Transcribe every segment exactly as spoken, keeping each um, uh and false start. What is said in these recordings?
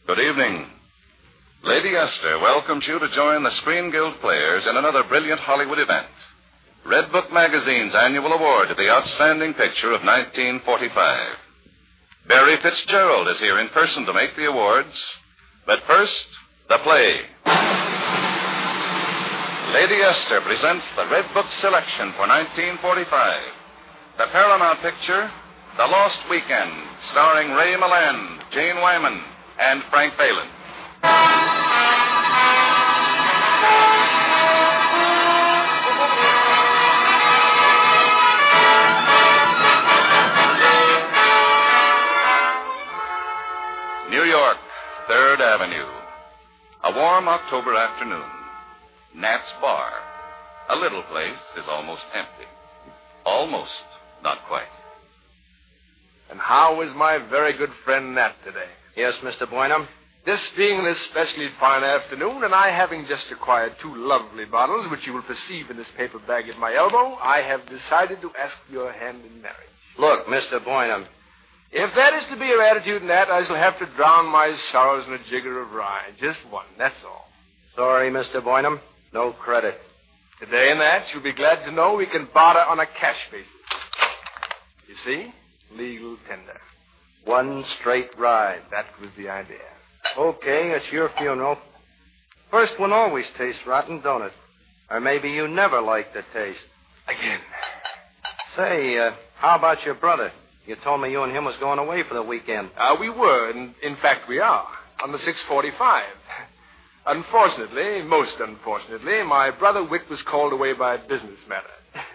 Good evening. Lady Esther welcomes you to join the Screen Guild players in another brilliant Hollywood event. Red Book Magazine's annual award to the outstanding picture of nineteen forty-five. Barry Fitzgerald is here in person to make the awards. But first, the play. Lady Esther presents the Red Book selection for nineteen forty-five. The Paramount picture, The Lost Weekend, starring Ray Milland, Jane Wyman, and Frank Phelan. New York, Third Avenue. A warm October afternoon. Nat's Bar. A little place is almost empty. Almost, not quite. And how is my very good friend Nat today? Yes, Mister Boynham? This being an especially fine afternoon, and I having just acquired two lovely bottles, which you will perceive in this paper bag at my elbow, I have decided to ask your hand in marriage. Look, Mister Boynham. If that is to be your attitude, Nat, I shall have to drown my sorrows in a jigger of rye. Just one, that's all. Sorry, Mister Boynham. No credit. Today, Nat, you'll be glad to know we can barter on a cash basis. You see? Legal tender. One straight ride. That was the idea. Okay, it's your funeral. First one always tastes rotten, don't it? Or maybe you never liked the taste. Again. Say, uh, how about your brother? You told me you and him was going away for the weekend. Uh, we were, and in fact we are, on the six forty-five. Unfortunately, most unfortunately, my brother Wick was called away by a business matter.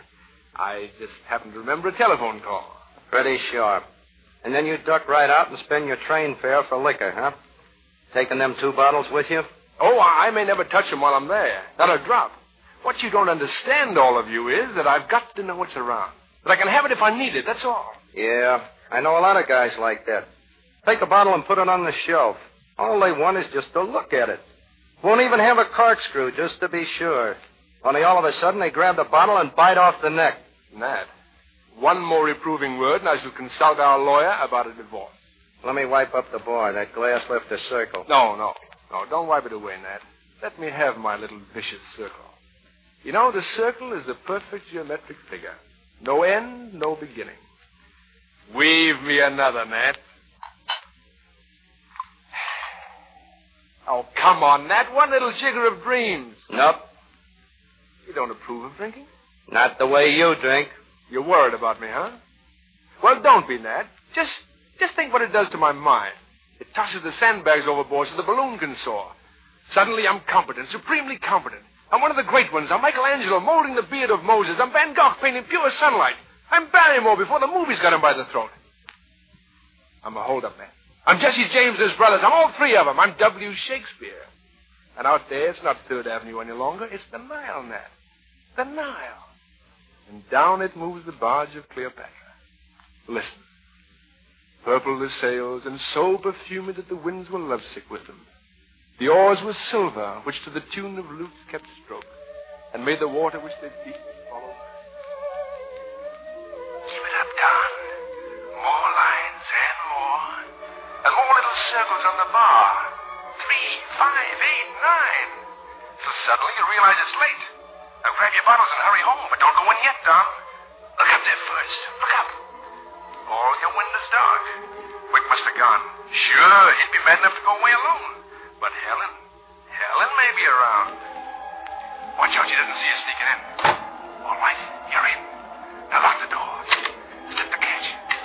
I just happened to remember a telephone call. Pretty sharp. And then you duck right out and spend your train fare for liquor, huh? Taking them two bottles with you? Oh, I may never touch them while I'm there. Not a drop. What you don't understand, all of you, is that I've got to know what's around. That I can have it if I need it, that's all. Yeah, I know a lot of guys like that. Take a bottle and put it on the shelf. All they want is just to look at it. Won't even have a corkscrew, just to be sure. Only all of a sudden they grab the bottle and bite off the neck. Nat, one more reproving word and I shall consult our lawyer about a divorce. Let me wipe up the bar. That glass left a circle. No, no, no, don't wipe it away, Nat. Let me have my little vicious circle. You know, the circle is the perfect geometric figure. No end, no beginning. Weave me another, Nat. Oh, come on, Nat. One little jigger of dreams. Nope. You don't approve of drinking? Not the way you drink. You're worried about me, huh? Well, don't be, Nat. Just, just think what it does to my mind. It tosses the sandbags overboard so the balloon can soar. Suddenly I'm competent, supremely competent. I'm one of the great ones. I'm Michelangelo molding the beard of Moses. I'm Van Gogh painting pure sunlight. I'm Barrymore before the movies got him by the throat. I'm a hold-up man. I'm Jesse James's brothers. I'm all three of them. I'm W. Shakespeare. And out there, it's not Third Avenue any longer. It's the Nile, Nat. The Nile. And down it moves the barge of Cleopatra. Listen. Purple the sails, and so perfumed that the winds were lovesick with them. The oars were silver, which to the tune of lutes kept stroke, and made the water which they beat follow. Keep it up, Don. More lines and more. And more little circles on the bar. Three, five, eight, nine. Till suddenly you realize it's late. Now grab your bottles and hurry home, but don't go in yet, Don. Look up there first. Look up. All your windows dark. Wick must have gone. Sure, he'd be mad enough to go away alone. But Helen, Helen may be around. Watch out she doesn't see us sneaking in. All right, you're in. Now lock the door. Slip the catch.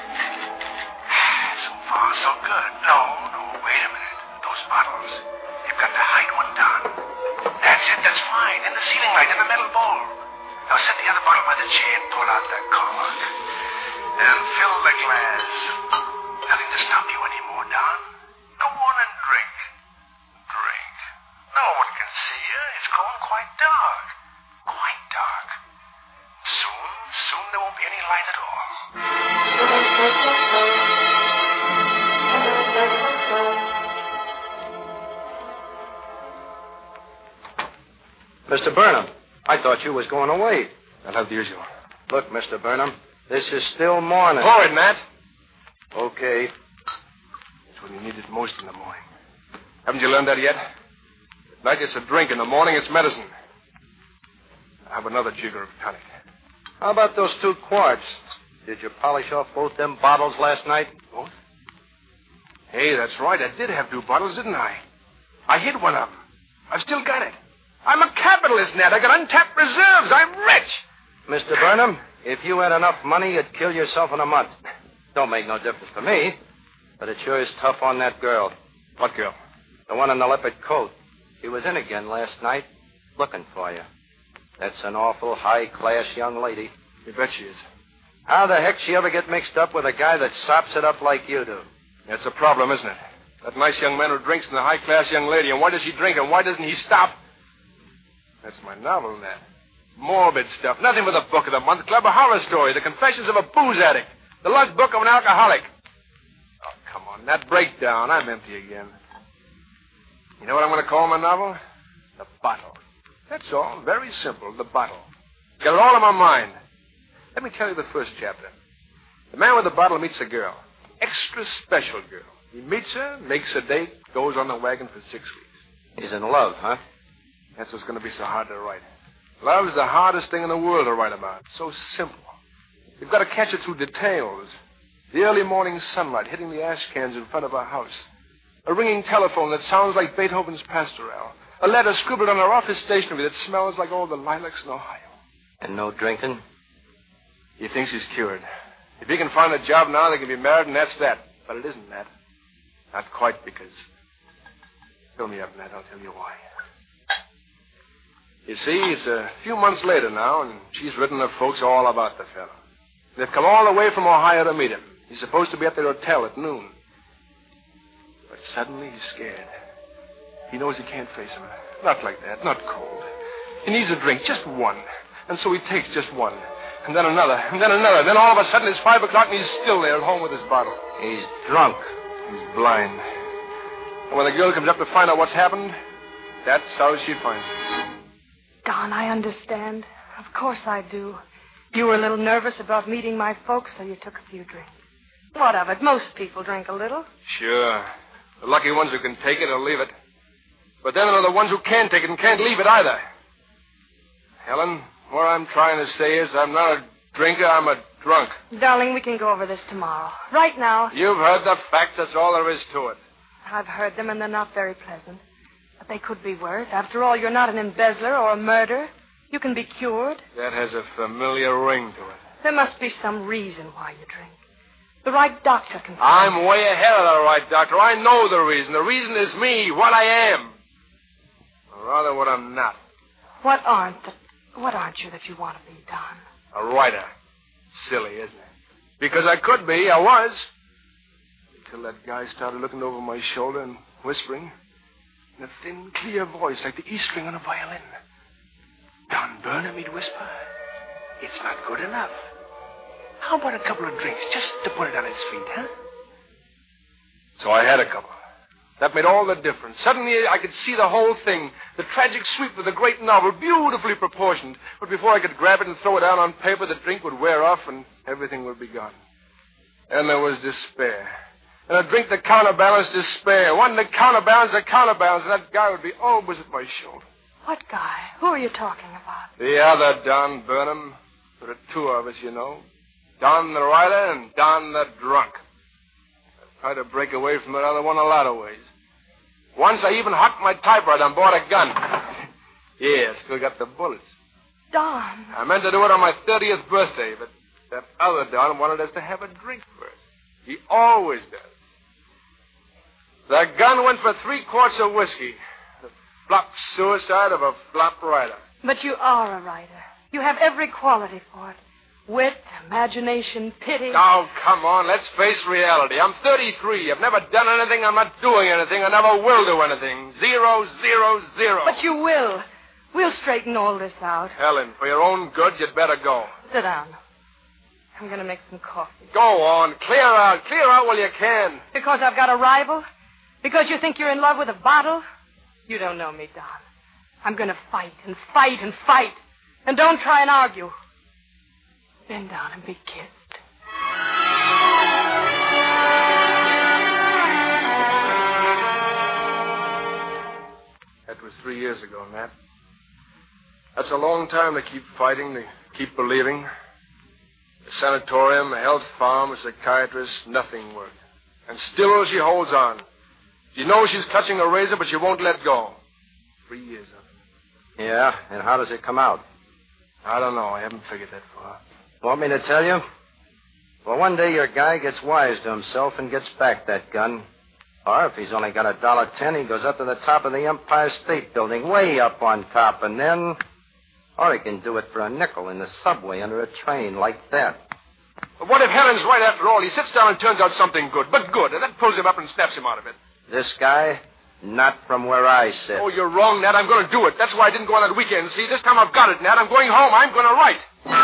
So far, so good. No, no, wait a minute. Those bottles. You've got to hide one down. That's it, that's fine. In the ceiling light, in the metal bowl. Now set the other bottle by the chair and pull out the cork. And fill the glass. Nothing to stop you anymore, Don. Go on and drink. Drink. No one can see you. It's growing quite dark. Quite dark. Soon, soon there won't be any light at all. Mister Burnham, I thought you was going away. I'll have the usual. Look, Mister Burnham, this is still morning. Forward, Nat. Okay. It's when you need it most in the morning. Haven't you learned that yet? At night it's a drink. In the morning it's medicine. How about another jigger of tonic? How about those two quarts? Did you polish off both them bottles last night? Both? Hey, that's right. I did have two bottles, didn't I? I hid one of them. I've still got it. I'm a capitalist, Ned. I got untapped reserves. I'm rich. Mister Burnham, if you had enough money, you'd kill yourself in a month. Don't make no difference to me, but it sure is tough on that girl. What girl? The one in the leopard coat. She was in again last night, looking for you. That's an awful high-class young lady. You bet she is. How the heck she ever get mixed up with a guy that sops it up like you do? That's a problem, isn't it? That nice young man who drinks and the high-class young lady. And why does he drink and why doesn't he stop? That's my novel, Ned. Morbid stuff. Nothing but the book of the month. Club, a horror story. The confessions of a booze addict. The log book of an alcoholic. Oh, come on. That breakdown. I'm empty again. You know what I'm going to call my novel? The Bottle. That's all. Very simple. The Bottle. Got it all in my mind. Let me tell you the first chapter. The man with the bottle meets a girl. Extra special girl. He meets her, makes a date, goes on the wagon for six weeks. He's in love, huh? That's what's going to be so hard to write. Love's the hardest thing in the world to write about. So simple. You've got to catch it through details. The early morning sunlight hitting the ash cans in front of her house. A ringing telephone that sounds like Beethoven's Pastoral. A letter scribbled on her office stationery that smells like all the lilacs in Ohio. And no drinking? He thinks he's cured. If he can find a job now, they can be married, and that's that. But it isn't that. Not quite, because... Fill me up, Ned. I'll tell you why. You see, it's a few months later now, and she's written her folks all about the fellow. They've come all the way from Ohio to meet him. He's supposed to be at their hotel at noon. But suddenly he's scared. He knows he can't face him. Not like that, not cold. He needs a drink, just one. And so he takes just one. And then another, and then another. Then all of a sudden it's five o'clock and he's still there at home with his bottle. He's drunk. He's blind. And when the girl comes up to find out what's happened, that's how she finds him. Don, I understand. Of course I do. You were a little nervous about meeting my folks, so you took a few drinks. What of it? Most people drink a little. Sure. The lucky ones who can take it or leave it. But then there are the ones who can't take it and can't leave it either. Helen, what I'm trying to say is I'm not a drinker, I'm a drunk. Darling, we can go over this tomorrow. Right now... You've heard the facts, that's all there is to it. I've heard them, and they're not very pleasant. But they could be worse. After all, you're not an embezzler or a murderer. You can be cured. That has a familiar ring to it. There must be some reason why you drink. The right doctor can... I'm way ahead of the right doctor. I know the reason. The reason is me, what I am. Or rather, what I'm not. What aren't the... What aren't you that you want to be, Don? A writer. Silly, isn't it? Because I could be. I was. Until that guy started looking over my shoulder and whispering in a thin, clear voice like the E string on a violin. Don Burnham, he'd whisper. It's not good enough. How about a couple of drinks just to put it on its feet, huh? So I had a couple. That made all the difference. Suddenly I could see the whole thing. The tragic sweep of the great novel, beautifully proportioned. But before I could grab it and throw it down on paper, the drink would wear off and everything would be gone. And there was despair. And a drink that counterbalanced despair. One that counterbalanced the counterbalance. And that guy would be always at my shoulder. What guy? Who are you talking about? The other Don Burnham. There are two of us, you know. Don the writer and Don the drunk. I tried to break away from that other one a lot of ways. Once I even hocked my typewriter on board a gun. Yeah, still got the bullets. Don. I meant to do it on my thirtieth birthday, but that other Don wanted us to have a drink first. He always does. The gun went for three quarts of whiskey. The flop suicide of a flop writer. But you are a writer. You have every quality for it. Wit, imagination, pity. Oh, come on. Let's face reality. I'm thirty-three. I've never done anything. I'm not doing anything. I never will do anything. Zero, zero, zero. But you will. We'll straighten all this out. Helen, for your own good, you'd better go. Sit down. I'm going to make some coffee. Go on. Clear out. Clear out while you can. Because I've got a rival? Because you think you're in love with a bottle? You don't know me, Don. I'm going to fight and fight and fight. And don't try and argue. Bend down and be kissed. three years ago, Nat. That's a long time to keep fighting, to keep believing. A sanatorium, a health farm, a psychiatrist, nothing worked. And still she holds on. She knows she's clutching a razor, but she won't let go. Three years of it. Yeah, and how does it come out? I don't know. I haven't figured that far. Want me to tell you? Well, one day your guy gets wise to himself and gets back that gun. Or if he's only got a dollar ten, he goes up to the top of the Empire State Building, way up on top, and then... Or he can do it for a nickel in the subway under a train like that. But what if Helen's right after all? He sits down and turns out something good, but good, and that pulls him up and snaps him out of it. This guy? Not from where I sit. Oh, you're wrong, Nat. I'm going to do it. That's why I didn't go on that weekend. See, this time I've got it, Nat. I'm going home. I'm going to write.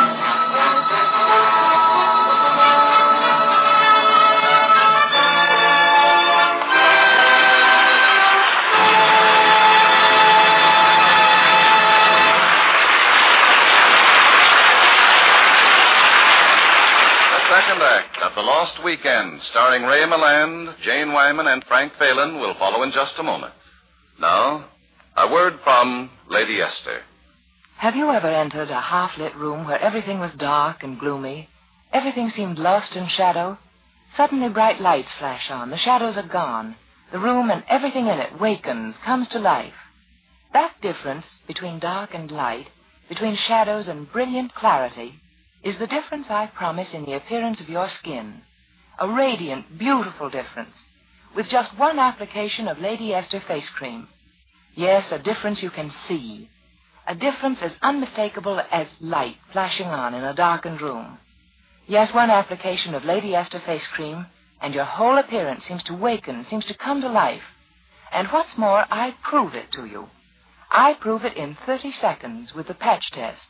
Second act of The Lost Weekend, starring Ray Milland, Jane Wyman, and Frank Phelan, will follow in just a moment. Now, a word from Lady Esther. Have you ever entered a half-lit room where everything was dark and gloomy? Everything seemed lost in shadow? Suddenly bright lights flash on. The shadows are gone. The room and everything in it wakens, comes to life. That difference between dark and light, between shadows and brilliant clarity, is the difference I promise in the appearance of your skin. A radiant, beautiful difference, with just one application of Lady Esther face cream. Yes, a difference you can see. A difference as unmistakable as light flashing on in a darkened room. Yes, one application of Lady Esther face cream, and your whole appearance seems to waken, seems to come to life. And what's more, I prove it to you. I prove it in thirty seconds with the patch test.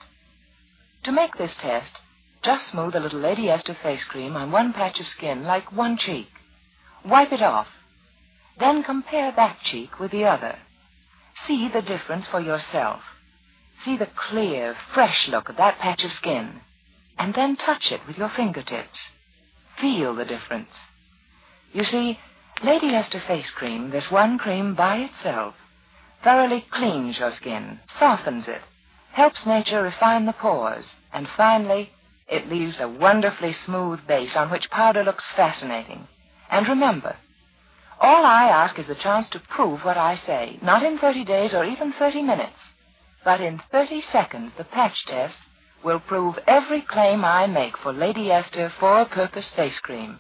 To make this test, just smooth a little Lady Esther face cream on one patch of skin, like one cheek. Wipe it off. Then compare that cheek with the other. See the difference for yourself. See the clear, fresh look of that patch of skin. And then touch it with your fingertips. Feel the difference. You see, Lady Esther face cream, this one cream by itself, thoroughly cleans your skin, softens it, helps nature refine the pores, and finally, it leaves a wonderfully smooth base on which powder looks fascinating. And remember, all I ask is the chance to prove what I say, not in thirty days or even thirty minutes, but in thirty seconds the patch test will prove every claim I make for Lady Esther four-purpose face cream.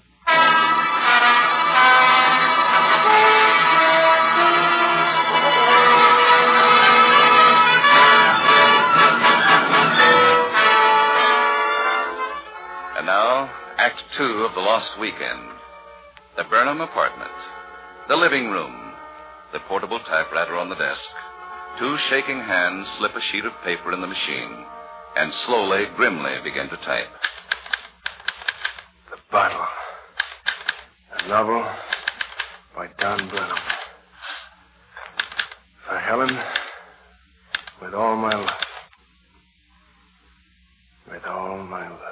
And now, Act Two of The Lost Weekend. The Burnham apartment. The living room. The portable typewriter on the desk. Two shaking hands slip a sheet of paper in the machine and slowly, grimly begin to type. The Bottle. A novel by Don Burnham. For Helen, with all my love. With all my love.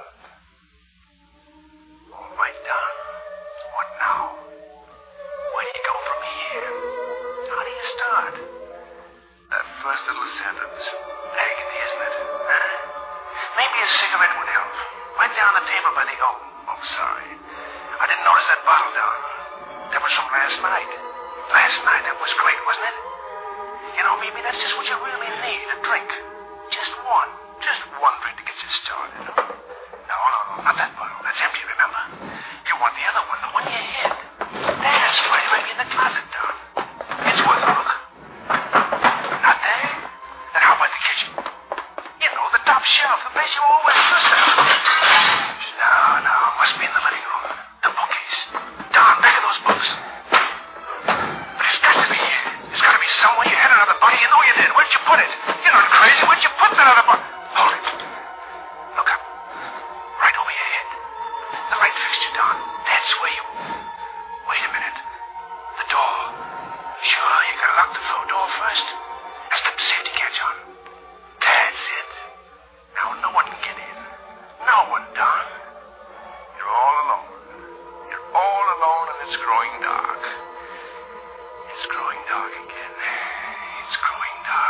All right, Don. What now? Where do you go from here? How do you start? That first little sentence. Agony, isn't it? Huh? Maybe a cigarette would help. Right there on the table by the... Oh, oh, sorry. I didn't notice that bottle down. That was from last night. Last night, that was great, wasn't it? You know, maybe that's just what you really need, a drink. Just one. Just one drink to get you started. No, no, no, not that bottle. That's empty, remember? You want the other one, the one you hid. That's right, right in the closet, Don. It's worth a look. Not there? Then how about the kitchen? You know, the top shelf, the place you always trust it. No, no, must be in the living room. The bookcase. Don, back of those books. But it's got to be here. There's got to be somewhere you had another body. You know you did. Where'd you put it? You're not crazy. Where'd you put that other body? Hold it. Look up. Right over your head. The light fixture, Don. That's where you... Wait a minute. The door. Sure, you gotta lock the front door first. And slip the safety catch on. That's it. Now no one can get in. No one, Don. You're all alone. You're all alone and it's growing dark. It's growing dark again. It's growing dark.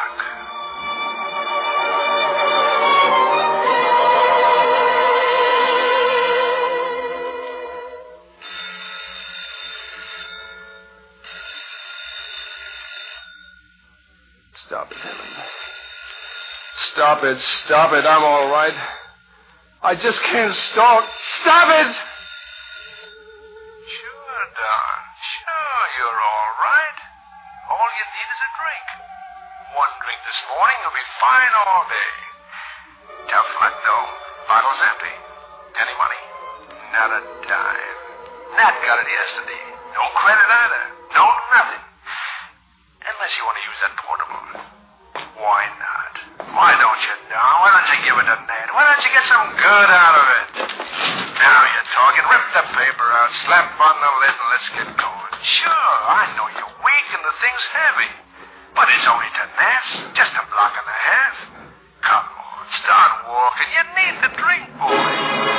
Stop it, Helen. Stop it, stop it. I'm all right. I just can't stop. Stop it! Sure, Don. Sure, you're all right. All you need is a drink. One drink this morning, you'll be fine all day. Tough luck, though. Bottle's empty. Any money? Not a dime. Nat got it yesterday. No credit either. No nothing. Unless you want to use that portable. Why not? Why don't you, Don? Why don't you give it to Nat? Why don't you get some good out of it? Now you're talking. Rip the paper out, slap on the lid, and let's get going. Sure, I know you're weak and the thing's heavy. But it's only to Nat's. Just a block and a half. Come on, start walking. You need the drink, boy.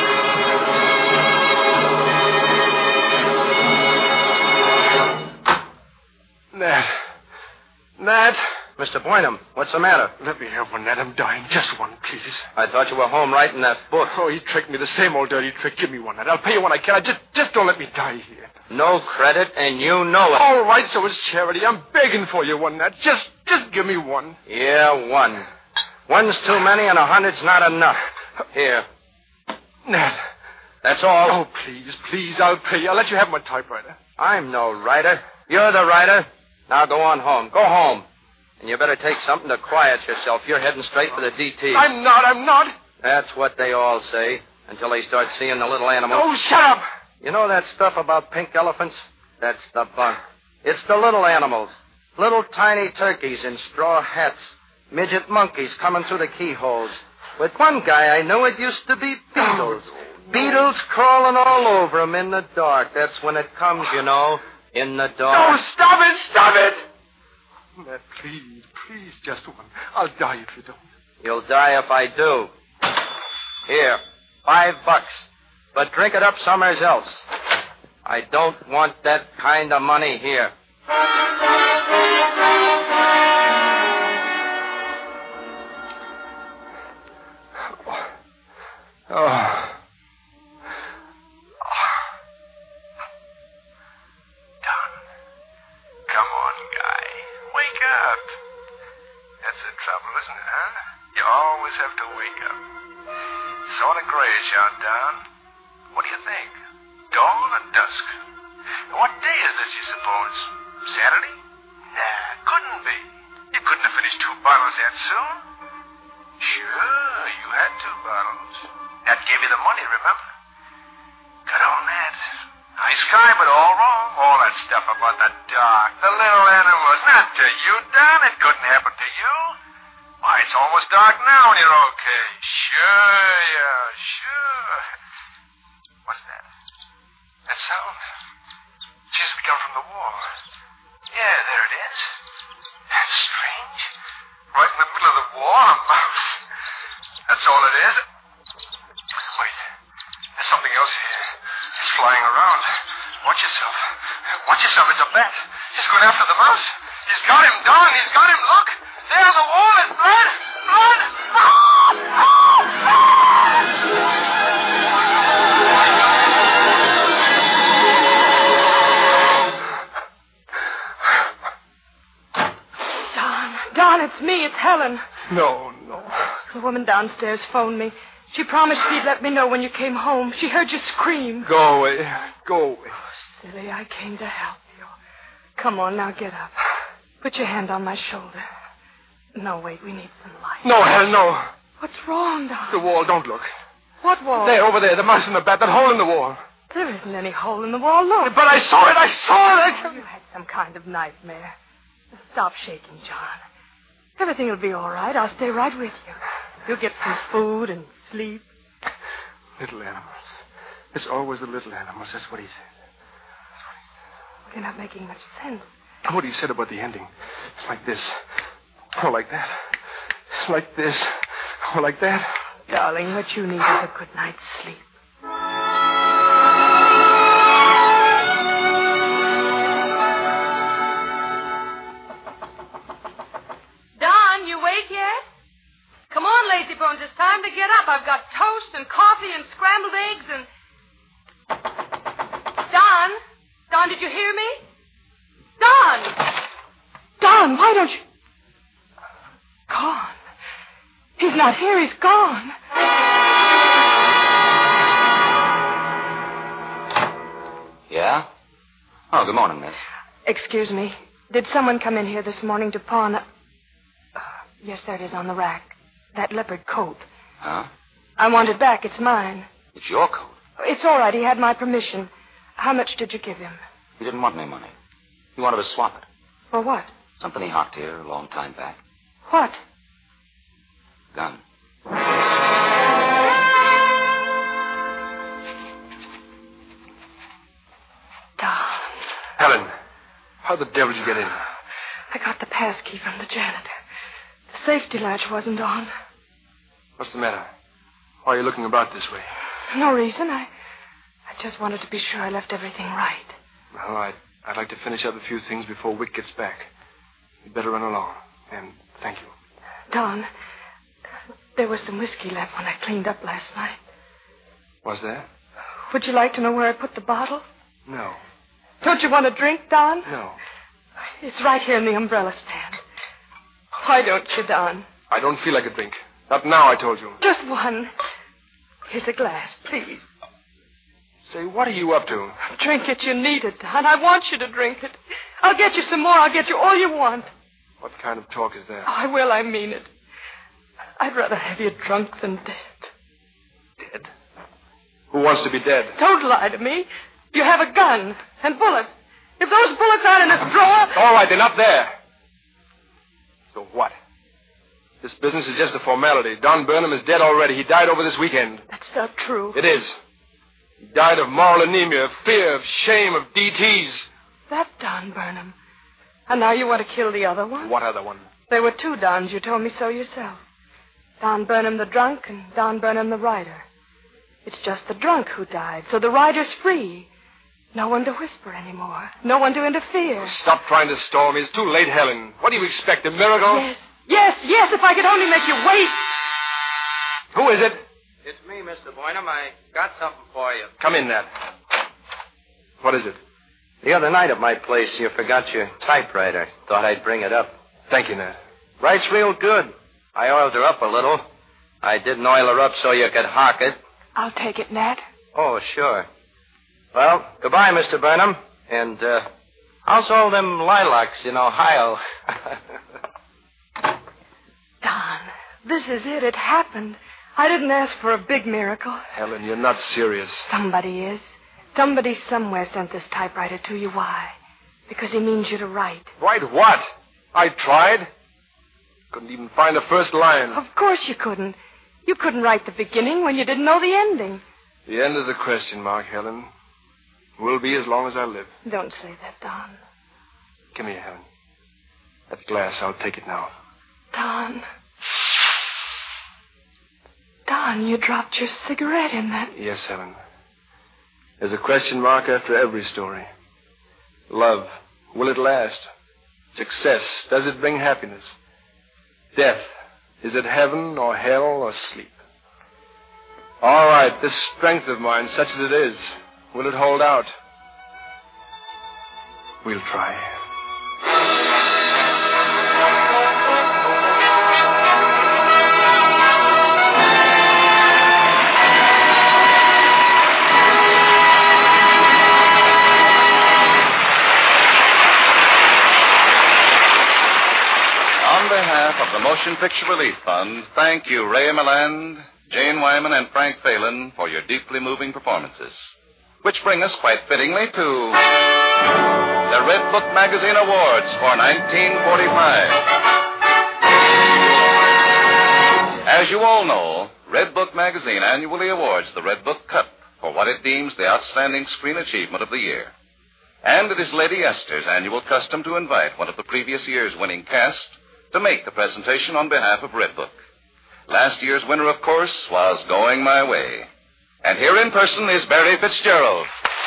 Nat. Nat. Mister Boynham, what's the matter? Let me have one, Nat. I'm dying. Just one, please. I thought you were home writing that book. Oh, he tricked me. The same old dirty trick. Give me one, Nat. I'll pay you when I can. I just, just don't let me die here. No credit, and you know it. All right, so it's charity. I'm begging for you one, Nat. Just, just give me one. Yeah, one. One's too many, and a hundred's not enough. Here. Nat. That's all. Oh, please, please, I'll pay you. I'll let you have my typewriter. I'm no writer. You're the writer. Now go on home. Go home. And you better take something to quiet yourself. You're heading straight for the D T. I'm not, I'm not. That's what they all say, until they start seeing the little animals. Oh, shut up. You know that stuff about pink elephants? That's the bunk. It's the little animals. Little tiny turkeys in straw hats. Midget monkeys coming through the keyholes. With one guy I knew, it used to be beetles. Beetles crawling all over him in the dark. That's when it comes, you know, in the dark. Oh, stop it, stop it. Nat, please, please, just one. I'll die if you don't. You'll die if I do. Here, five bucks. But drink it up somewhere else. I don't want that kind of money here. Oh. Don, come on, guy. Wake up. That's the trouble, isn't it, huh? You always have to wake up. Sort of grayish out, Don. What do you think? Dawn or dusk? What day is this, you suppose? Saturday? Nah, couldn't be. You couldn't have finished two bottles that soon. Sure, you had two bottles. That gave you the money, remember? Good on that. Nice guy, but all wrong. All that stuff about the dark, the little animals. Not to you, Don. It couldn't happen to you. Why, it's almost dark now and you're okay. Sure, yeah, sure. What's that? That sound? Seems to be coming from the wall. Yeah, there it is. That's strange. Right in the middle of the wall, a mouse. That's all it is. Wait. There's something else here. It's flying around. Watch yourself. Watch yourself. It's a bat. He's going after the mouse. He's got him, Don. He's got him. Look. There on the wall is blood. Blood. Don, Don, it's me. It's Helen. No, no. The woman downstairs phoned me. She promised she'd let me know when you came home. She heard you scream. Go away. Go away. Oh, silly, I came to help you. Come on, now get up. Put your hand on my shoulder. No, wait, we need some light. No, Helen, no. What's wrong, Don? The wall, don't look. What wall? There, over there, the mouse and the bat, that hole in the wall. There isn't any hole in the wall, look. But I saw it, I saw it. I... You had some kind of nightmare. Stop shaking, John. Everything will be all right. I'll stay right with you. You'll get some food and sleep. Little animals. It's always the little animals. That's what he said. That's what he said. You're not making much sense. What he said about the ending. It's like this. Or like that. Like this. Or like that. Darling, what you need is a good night's sleep. Don, you awake yet? Come on, lazy bones. It's time to get up. I've got toast and coffee and scrambled eggs and... Don? Don, did you hear me? Don! Don, why don't you... not here. He's gone. Yeah? Oh, good morning, miss. Excuse me. Did someone come in here this morning to pawn... A... Uh, yes, there it is on the rack. That leopard coat. Huh? I want it back. It's mine. It's your coat. It's all right. He had my permission. How much did you give him? He didn't want any money. He wanted to swap it. For what? Something he hocked here a long time back. What? Gun. Don. Helen, how the devil did you get in? I got the pass key from the janitor. The safety latch wasn't on. What's the matter? Why are you looking about this way? No reason. I I just wanted to be sure I left everything right. Well, I'd, I'd like to finish up a few things before Wick gets back. You'd better run along. And thank you. Don, there was some whiskey left when I cleaned up last night. Was there? Would you like to know where I put the bottle? No. Don't you want a drink, Don? No. It's right here in the umbrella stand. Why don't you, Don? I don't feel like a drink. Not now, I told you. Just one. Here's a glass, please. Say, what are you up to? Drink it. You need it, Don. I want you to drink it. I'll get you some more. I'll get you all you want. What kind of talk is that? Oh, I will. I mean it. I'd rather have you drunk than dead. Dead? Who wants to be dead? Don't lie to me. You have a gun and bullets. If those bullets aren't in this drawer... All right, they're not there. So what? This business is just a formality. Don Burnham is dead already. He died over this weekend. That's not true. It is. He died of moral anemia, of fear, of shame, of D Ts. That Don Burnham. And now you want to kill the other one? What other one? There were two Dons. You told me so yourself. Don Burnham the drunk and Don Burnham the writer. It's just the drunk who died, so the writer's free. No one to whisper anymore. No one to interfere. Stop trying to stall me. It's too late, Helen. What do you expect, a miracle? Yes, yes, yes, if I could only make you wait. Who is it? It's me, Mister Burnham. I got something for you. Come in, Nat. What is it? The other night at my place, you forgot your typewriter. Thought I'd bring it up. Thank you, Nat. Writes real good. I oiled her up a little. I didn't oil her up so you could hawk it. I'll take it, Nat. Oh, sure. Well, goodbye, Mister Burnham. And, uh, how's all them lilacs in Ohio? Don, this is it. It happened. I didn't ask for a big miracle. Helen, you're not serious. Somebody is. Somebody somewhere sent this typewriter to you. Why? Because he means you to write. Write what? I tried. Couldn't even find the first line. Of course you couldn't. You couldn't write the beginning when you didn't know the ending. The end is a question mark, Helen. Will be as long as I live. Don't say that, Don. Come here, Helen. That glass, I'll take it now. Don. Don, you dropped your cigarette in that. Yes, Helen. There's a question mark after every story. Love, will it last? Success, does it bring happiness? Death, is it heaven or hell or sleep? All right, this strength of mine, such as it is, will it hold out? We'll try. On behalf of the Motion Picture Relief Fund, thank you, Ray Milland, Jane Wyman, and Frank Phelan for your deeply moving performances. Which bring us quite fittingly to the Red Book Magazine Awards for nineteen forty-five. As you all know, Red Book Magazine annually awards the Red Book Cup for what it deems the outstanding screen achievement of the year. And it is Lady Esther's annual custom to invite one of the previous year's winning cast to make the presentation on behalf of Red Book. Last year's winner, of course, was Going My Way. And here in person is Barry Fitzgerald.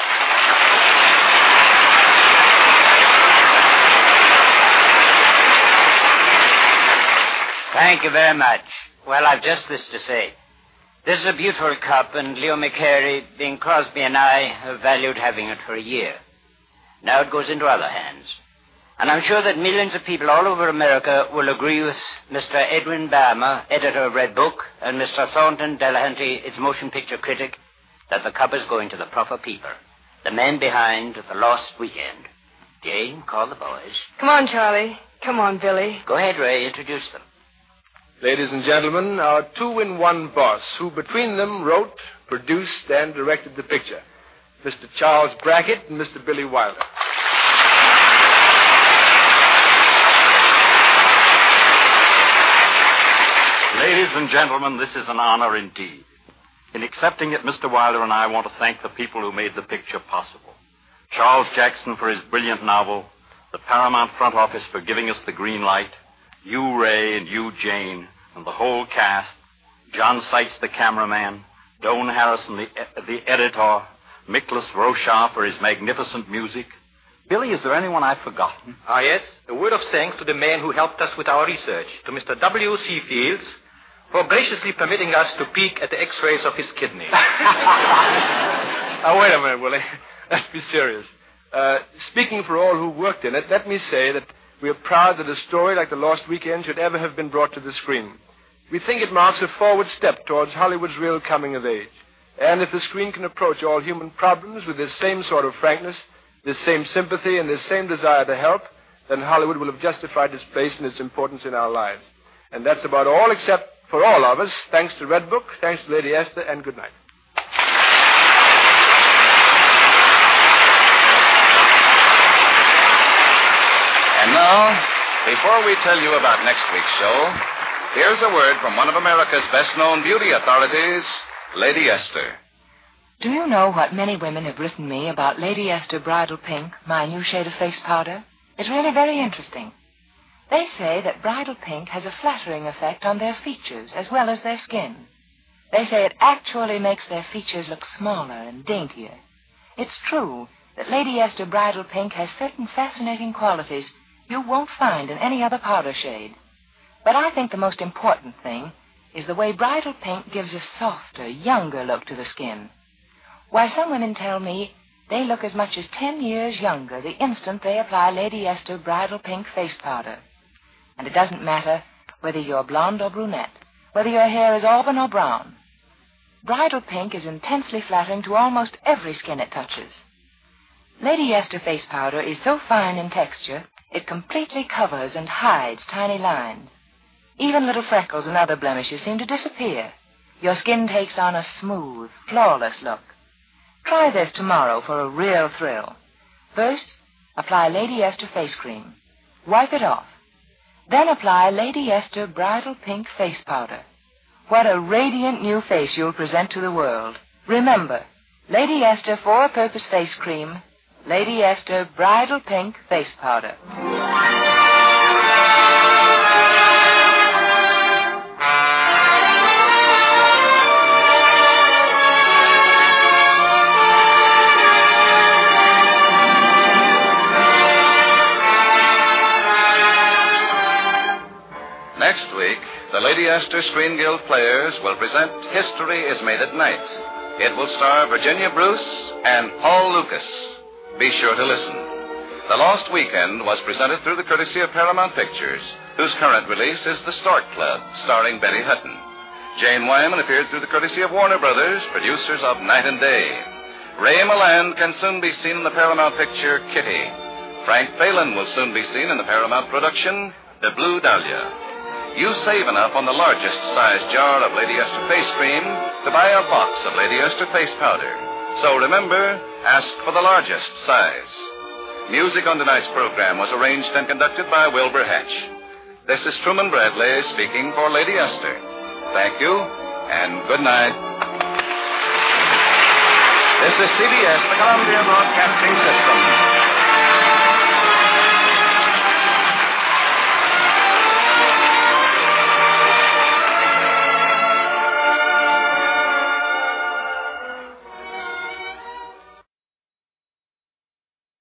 Thank you very much. Well, I've just this to say. This is a beautiful cup, and Leo McCary, Bing Crosby, and I have valued having it for a year. Now it goes into other hands. And I'm sure that millions of people all over America will agree with Mister Edwin Barmer, editor of Red Book, and Mister Thornton Delahanty, its motion picture critic, that the cup is going to the proper people. The men behind The Lost Weekend. Jane, call the boys. Come on, Charlie. Come on, Billy. Go ahead, Ray. Introduce them. Ladies and gentlemen, our two-in-one boss, who between them wrote, produced, and directed the picture. Mister Charles Brackett and Mister Billy Wilder. Ladies and gentlemen, this is an honor indeed. In accepting it, Mister Wilder and I want to thank the people who made the picture possible. Charles Jackson for his brilliant novel, the Paramount front office for giving us the green light, you, Ray, and you, Jane, and the whole cast, John Seitz, the cameraman, Doane Harrison, the, the editor, Miklas Rocha for his magnificent music. Billy, is there anyone I've forgotten? Ah, yes. A word of thanks to the man who helped us with our research, to Mister W C Fields, for graciously permitting us to peek at the x-rays of his kidney. Now, wait a minute, Willie. Let's be serious. Uh, speaking for all who worked in it, let me say that we are proud that a story like The Lost Weekend should ever have been brought to the screen. We think it marks a forward step towards Hollywood's real coming of age. And if the screen can approach all human problems with this same sort of frankness, this same sympathy, and this same desire to help, then Hollywood will have justified its place and its importance in our lives. And that's about all, except for all of us, thanks to Red Book, thanks to Lady Esther, and good night. And now, before we tell you about next week's show, here's a word from one of America's best-known beauty authorities, Lady Esther. Do you know what many women have written me about Lady Esther Bridal Pink, my new shade of face powder? It's really very interesting. They say that Bridal Pink has a flattering effect on their features as well as their skin. They say it actually makes their features look smaller and daintier. It's true that Lady Esther Bridal Pink has certain fascinating qualities you won't find in any other powder shade. But I think the most important thing is the way Bridal Pink gives a softer, younger look to the skin. Why, some women tell me they look as much as ten years younger the instant they apply Lady Esther Bridal Pink face powder. And it doesn't matter whether you're blonde or brunette, whether your hair is auburn or brown. Bridal Pink is intensely flattering to almost every skin it touches. Lady Esther face powder is so fine in texture, it completely covers and hides tiny lines. Even little freckles and other blemishes seem to disappear. Your skin takes on a smooth, flawless look. Try this tomorrow for a real thrill. First, apply Lady Esther face cream. Wipe it off. Then apply Lady Esther Bridal Pink face powder. What a radiant new face you'll present to the world. Remember, Lady Esther four-purpose face cream, Lady Esther Bridal Pink face powder. Next week, the Lady Esther Screen Guild Players will present History is Made at Night. It will star Virginia Bruce and Paul Lucas. Be sure to listen. The Lost Weekend was presented through the courtesy of Paramount Pictures, whose current release is The Stork Club, starring Betty Hutton. Jane Wyman appeared through the courtesy of Warner Brothers, producers of Night and Day. Ray Milland can soon be seen in the Paramount picture Kitty. Frank Phelan will soon be seen in the Paramount production The Blue Dahlia. You save enough on the largest size jar of Lady Esther face cream to buy a box of Lady Esther face powder. So remember, ask for the largest size. Music on tonight's program was arranged and conducted by Wilbur Hatch. This is Truman Bradley speaking for Lady Esther. Thank you, and good night. This is C B S, the Columbia Broadcasting System.